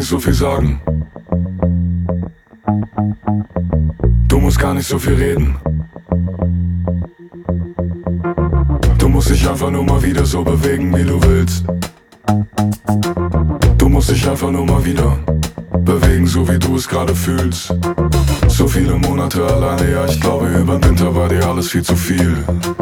nicht so viel sagen. Du musst gar nicht so viel reden. Du musst dich einfach nur mal wieder so bewegen, wie du willst. Du musst dich einfach nur mal wieder bewegen, so wie du es gerade fühlst. So viele Monate alleine, ja, ich glaube, über den Winter war dir alles viel zu viel.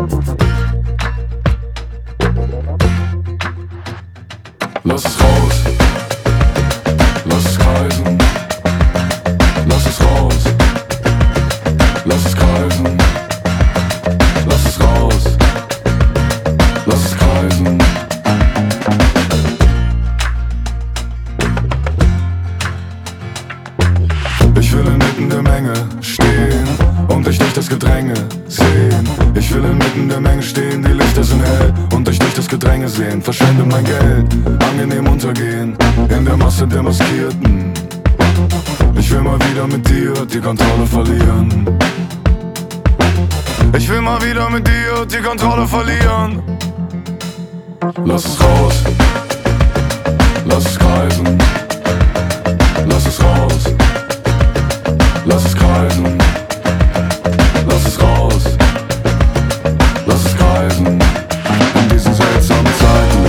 Lass es raus, lass es kreisen, lass es raus, lass es kreisen, lass es raus, lass es kreisen. Ich will inmitten der Menge stehen und dich durch das Gedränge sehen. Ich will inmitten der Menge stehen, die Lichter sind hell und dich durch das Gedränge sehen. Verschwende mein Geld, angenehm untergehen in der Masse der Maskierten. Ich will mal wieder mit dir die Kontrolle verlieren. Ich will mal wieder mit dir die Kontrolle verlieren. Lass es raus, lass es kreisen, lass es raus, lass es kreisen, lass es raus, lass es kreisen. In diesen seltsamen Zeiten.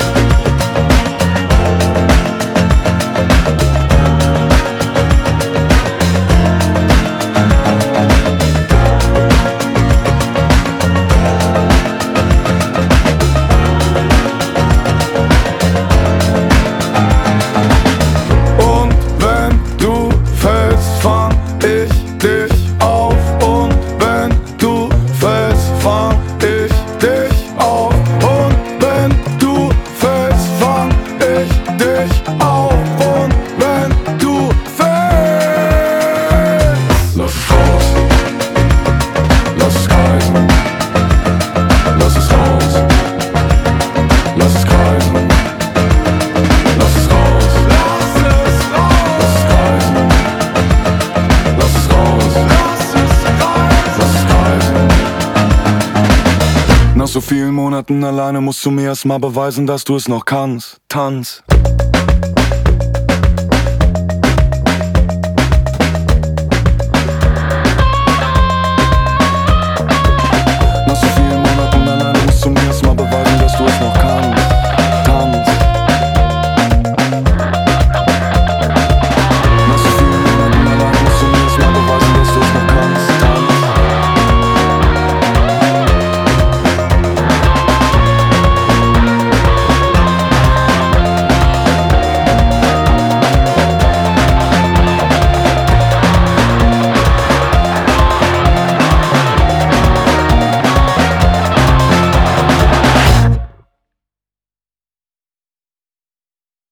Und wenn du fällst, fang ich dich auf. Und wenn du fällst, fang ich dich auf. Und wenn du fällst, fang ich dich auf. Und wenn du fällst, lass es raus, lass es kreisen, lass es raus, lass es kreisen, lass es raus, lass es kreisen, lass es raus, lass es kreisen. Nach so vielen Monaten alleine musst du mir erst mal beweisen, dass du es noch kannst. Tanz.